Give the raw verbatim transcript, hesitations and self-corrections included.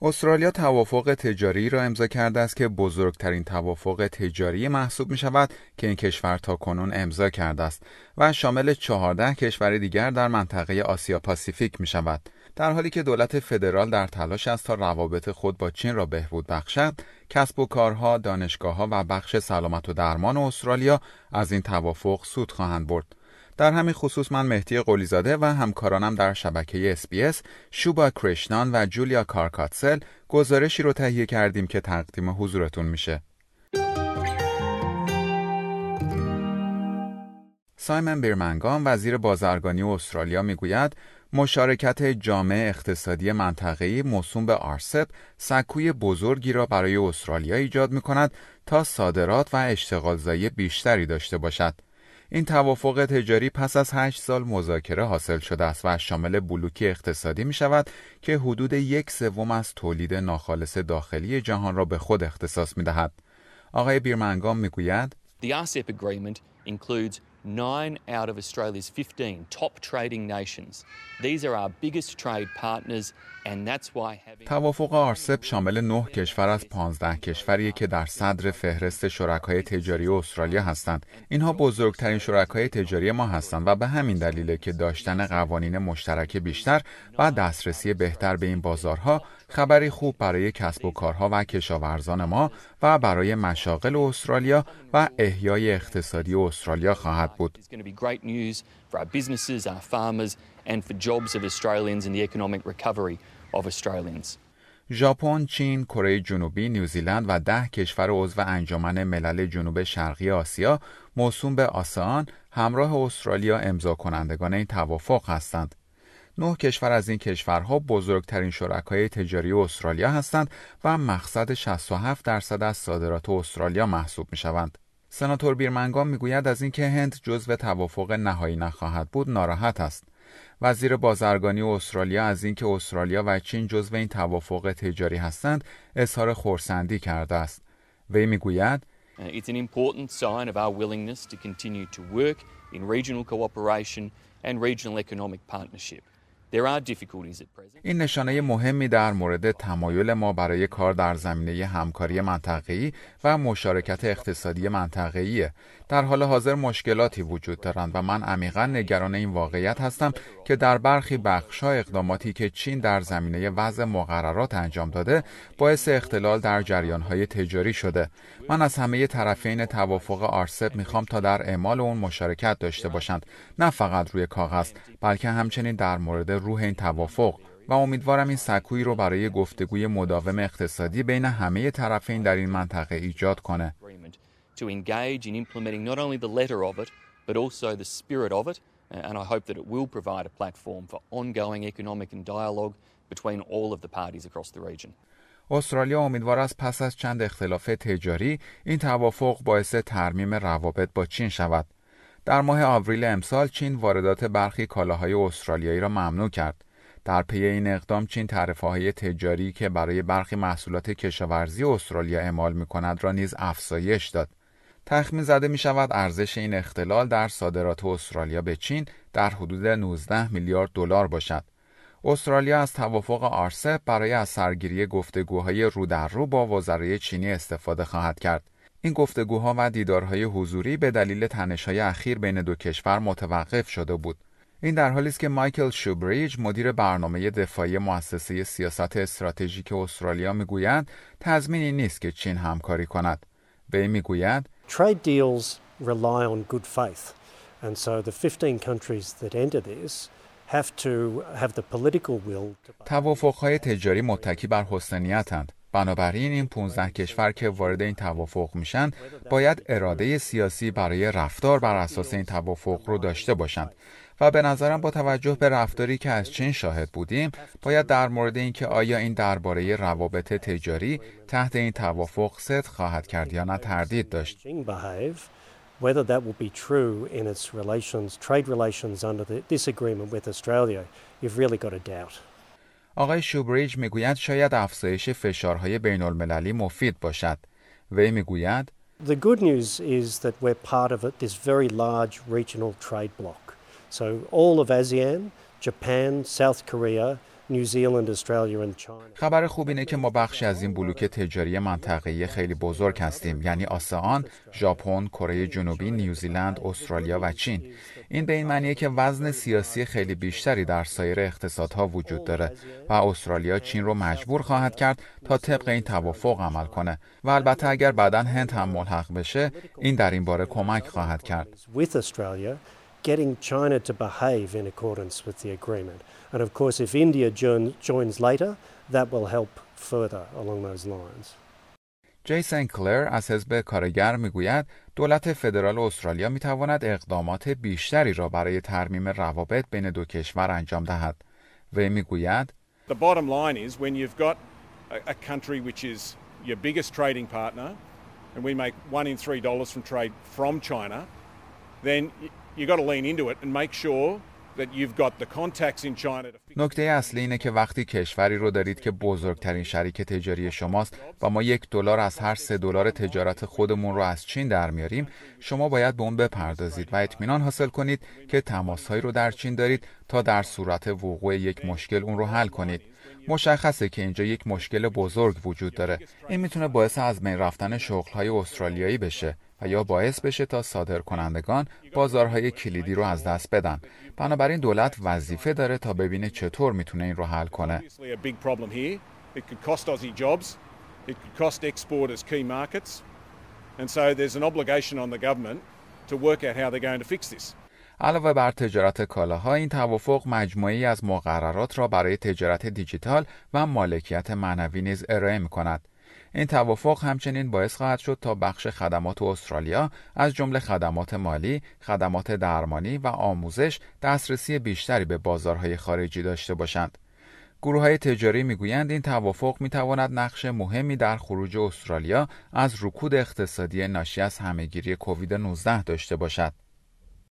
استرالیا توافق تجاری را امضا کرده است که بزرگترین توافق تجاری محسوب می شود که این کشور تاکنون امضا کرده است و شامل چهارده کشور دیگر در منطقه آسیا پاسیفیک می شود. در حالی که دولت فدرال در تلاش است تا روابط خود با چین را بهبود بخشد، کسب و کارها، دانشگاه‌ها و بخش سلامت و درمان استرالیا از این توافق سود خواهند برد. در همین خصوص من مهدی قلیزاده و همکارانم در شبکه اس بی اس شوبا کرشنان و جولیا کارکاتسل گزارشی رو تهیه کردیم که تقدیم حضورتون میشه. سایمن بیرمنگام وزیر بازرگانی استرالیا میگوید مشارکت جامع اقتصادی منطقه‌ای موسوم به آرسپ سکوی بزرگی را برای استرالیا ایجاد می‌کند تا صادرات و اشتغالزایی بیشتری داشته باشد. این توافق تجاری پس از هشت سال مذاکره حاصل شده است و شامل بلوکی اقتصادی می شود که حدود یک سوم از تولید ناخالص داخلی جهان را به خود اختصاص می دهد. آقای بیرمنگام می گوید The آر سی ای پی agreement includes nine out of Australia's fifteen top trading nations. These are our biggest trade partners and that's why having توافق آرسپ شامل نه کشور از پانزده کشوری که در صدر فهرست شرکای تجاری استرالیا هستند. اینها بزرگترین شرکای تجاری ما هستند و به همین دلیل که داشتن قوانین مشترک بیشتر و دسترسی بهتر به این بازارها خبری خوب برای کسب و کارها و کشاورزان ما و برای مشاغل استرالیا و احیای اقتصادی استرالیا خواهد بود. It's going to be great news for our businesses, our farmers and for jobs of Australians and the economic recovery of Australians. ژاپن، چین، کره جنوبی، نیوزیلند و ده کشور عضو انجمن ملل جنوب شرقی آسیا موسوم به آسئان همراه استرالیا امضا کنندگان این توافق هستند. نه کشور از این کشورها بزرگترین شرکای تجاری استرالیا هستند و مقصد شصت و هفت درصد از صادرات استرالیا محسوب می شوند. سناتور بیرمنگام می گوید از اینکه هند جزو توافق نهایی نخواهد بود ناراحت است. وزیر بازرگانی استرالیا از اینکه استرالیا و چین جزو این توافق تجاری هستند اظهار خرسندی کرده است. وی می گوید It's an important sign of our willingness to continue to work in regional cooperation and regional economic partnership. There are difficulties at present. این نشانه مهمی در مورد تمایل ما برای کار در زمینه همکاری منطقه‌ای و مشارکت اقتصادی منطقه‌ای. در حال حاضر مشکلاتی وجود دارند و من عمیقاً نگران این واقعیت هستم که در برخی بخش‌ها اقداماتی که چین در زمینه وضع مقررات انجام داده باعث اختلال در جریان‌های تجاری شده. من از همه طرفین توافق آرسپ می‌خوام تا در اعمال اون مشارکت داشته باشند، نه فقط روی کاغذ، بلکه همچنین در مورد روح این توافق و امیدوارم این سکویی رو برای گفتگوی مداوم اقتصادی بین همه طرفین در این منطقه ایجاد کنه. To engage in implementing not only the letter of it but also the spirit of it and I hope that it will provide a platform for ongoing economic and dialogue between all of the parties across the region. استرالیا امیدوار است پس از چند اختلاف تجاری این توافق باعث ترمیم روابط با چین شود. در ماه آوریل امسال چین واردات برخی کالاهای استرالیایی را ممنوع کرد. در پی این اقدام چین تعرفه‌های تجاری که برای برخی محصولات کشاورزی استرالیا اعمال می‌کند را نیز افزایش داد. تخمین زده می‌شود ارزش این اختلال در صادرات استرالیا به چین در حدود نوزده میلیارد دلار باشد. استرالیا از توافق آرسپ برای از سرگیری گفتگوهای رو در رو با وزرای چینی استفاده خواهد کرد. این گفتگوها و دیدارهای حضوری به دلیل تنش‌های اخیر بین دو کشور متوقف شده بود. این در حالی است که مایکل شوبریج مدیر برنامه دفاعی مؤسسه سیاست استراتژیک استرالیا میگوید تضمینی نیست که چین همکاری کند. وی میگوید Trade deals rely on good faith and so the fifteen countries that enter this have to have the political will. توافق‌های تجاری متکی بر حسن نیت‌اند. بنابراین این پانزده کشور که وارد این توافق میشن باید اراده سیاسی برای رفتار بر اساس این توافق رو داشته باشند و به نظرم با توجه به رفتاری که از چین شاهد بودیم باید در مورد اینکه آیا این درباره روابط تجاری تحت این توافق صدق خواهد کرد یا نه تردید داشت. Whether that will be true in its relations, trade relations under the, this agreement with Australia, you've really got a doubt. آقای شوبریج میگوید شاید افزایش فشارهای بین المللی مفید باشد. وی میگوید The good news is that we're part of it, this very large regional trade bloc. So all of ASEAN, Japan, South Korea, New Zealand, Australia and China. خبر خوب اینه که ما بخشی از این بلوک تجاری منطقه‌ای خیلی بزرگ هستیم، یعنی آسیان، ژاپن، کره جنوبی، نیوزیلند، استرالیا و چین. این به این معنیه که وزن سیاسی خیلی بیشتری در سایر اقتصادها وجود داره و استرالیا چین رو مجبور خواهد کرد تا طبق این توافق عمل کنه و البته اگر بعداً هند هم ملحق بشه، این در این باره کمک خواهد کرد. Getting China to behave in accordance with the agreement. And of course, if India joins later, that will help further along those lines. جی سنکلر از حزب کارگر میگوید دولت فدرال استرالیا میتواند اقدامات بیشتری را برای ترمیم روابط بین دو کشور انجام دهد. و میگوید The bottom line is when you've got a, a country which is your biggest trading partner and we make one in three dollars from trade from China, then you got to lean into it and make sure that you've got the contacts in China to fix. نکته اصلی اینه که وقتی کشوری رو دارید که بزرگترین شریک تجاری شماست و ما یک دلار از هر سه دلار تجارت خودمون رو از چین در میاریم، شما باید به اون بپردازید و اطمینان حاصل کنید که تماس‌هایی رو در چین دارید تا در صورت وقوع یک مشکل اون رو حل کنید. مشخصه که اینجا یک مشکل بزرگ وجود داره. این میتونه باعث از بین رفتن شغل‌های استرالیایی بشه و یا باعث بشه تا صادرکنندگان بازارهای کلیدی رو از دست بدن. بنابراین دولت وظیفه داره تا ببینه چطور میتونه این رو حل کنه. علاوه بر تجارت کالاها، این توافق مجموعه‌ای از مقررات را برای تجارت دیجیتال و مالکیت معنوی نیز ارائه می‌کند. این توافق همچنین باعث خواهد شد تا بخش خدمات استرالیا از جمله خدمات مالی، خدمات درمانی و آموزش دسترسی بیشتری به بازارهای خارجی داشته باشند. گروه‌های تجاری میگویند این توافق میتواند نقش مهمی در خروج استرالیا از رکود اقتصادی ناشی از همهگیری کووید نوزده داشته باشد.